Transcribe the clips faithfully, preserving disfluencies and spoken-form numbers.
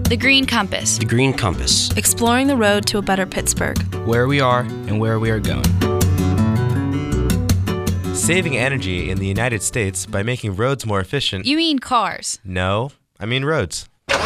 The Green Compass. The Green Compass. Exploring the road to a better Pittsburgh. Where we are and where we are going. Saving energy in the United States by making roads more efficient. You mean cars? No, I mean roads.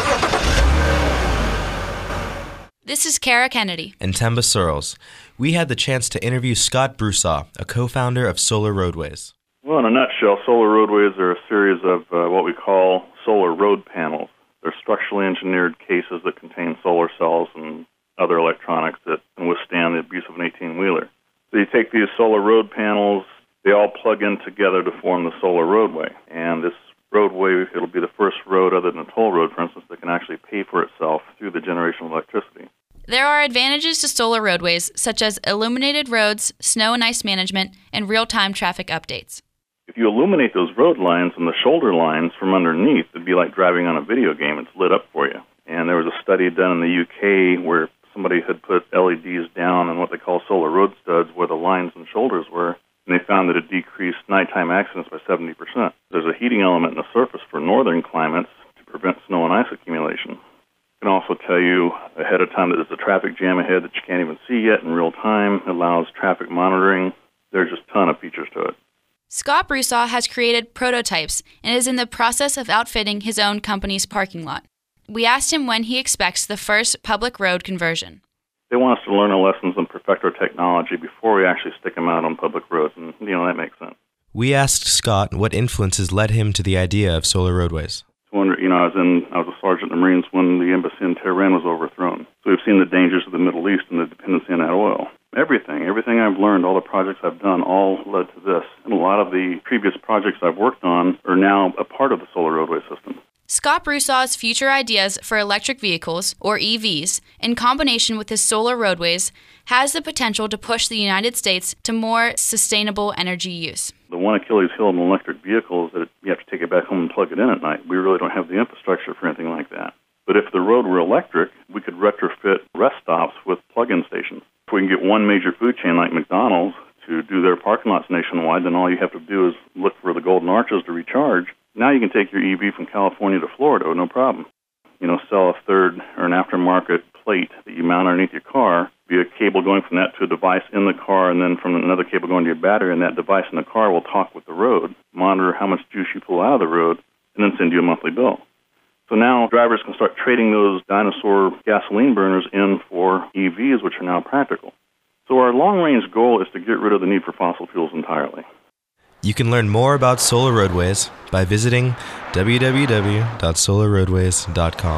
This is Kara Kennedy. And Temba Searles. We had the chance to interview Scott Brusaw, a co-founder of Solar Roadways. Well, in a nutshell, solar roadways are a series of uh, what we call solar road panels. They're structurally engineered cases that contain solar cells and other electronics that can withstand the abuse of an eighteen-wheeler. So you take these solar road panels, they all plug in together to form the solar roadway. And this roadway, it'll be the first road other than a toll road, for instance, that can actually pay for itself through the generation of electricity. There are advantages to solar roadways, such as illuminated roads, snow and ice management, and real-time traffic updates. If you illuminate those road lines and the shoulder lines from underneath, it'd be like driving on a video game. It's lit up for you. And there was a study done in the U K where somebody had put L E Ds down on what they call solar road studs where the lines and shoulders were, and they found that it decreased nighttime accidents by seventy percent. There's a heating element in the surface for northern climates to prevent snow and ice accumulation. It can also tell you ahead of time that there's a traffic jam ahead that you can't even see yet in real time. It allows traffic monitoring. There's just a ton of features to it. Scott Brusaw has created prototypes and is in the process of outfitting his own company's parking lot. We asked him when he expects the first public road conversion. They want us to learn our lessons and perfect our technology before we actually stick them out on public roads, and, you know, that makes sense. We asked Scott what influences led him to the idea of solar roadways. I wonder, you know, I was in, I was a sergeant in the Marines when the embassy in Tehran was overthrown. So we've seen the dangers of the Middle East and the dependency on that oil. Everything, everything I've learned, all the projects I've done, all led to this. And a lot of the previous projects I've worked on are now a part of the solar roadway system. Scott Brusaw's future ideas for electric vehicles, or E Vs, in combination with his solar roadways, has the potential to push the United States to more sustainable energy use. The one Achilles heel in an electric vehicle is that you have to take it back home and plug it in at night. We really don't have the infrastructure for anything like that. But if the road were electric, we could retrofit rest stops with plug-in stations. If we can get one major food chain like McDonald's to do their parking lots nationwide, then all you have to do is look for the golden arches to recharge. Now you can take your E V from California to Florida with no problem. You know, sell a third or an aftermarket plate that you mount underneath your car, be a cable going from that to a device in the car, and then from another cable going to your battery, and that device in the car will talk with the road, monitor how much juice you pull out of the road, and then send you a monthly bill. So now drivers can start trading those dinosaur gasoline burners in for E Vs, which are now practical. So our long-range goal is to get rid of the need for fossil fuels entirely. You can learn more about solar roadways by visiting w w w dot solar roadways dot com.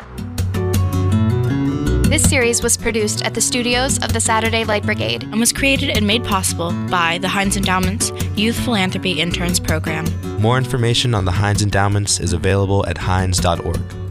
This series was produced at the studios of the Saturday Light Brigade and was created and made possible by the Heinz Endowment's Youth Philanthropy Interns Program. More information on the Heinz Endowments is available at heinz dot org.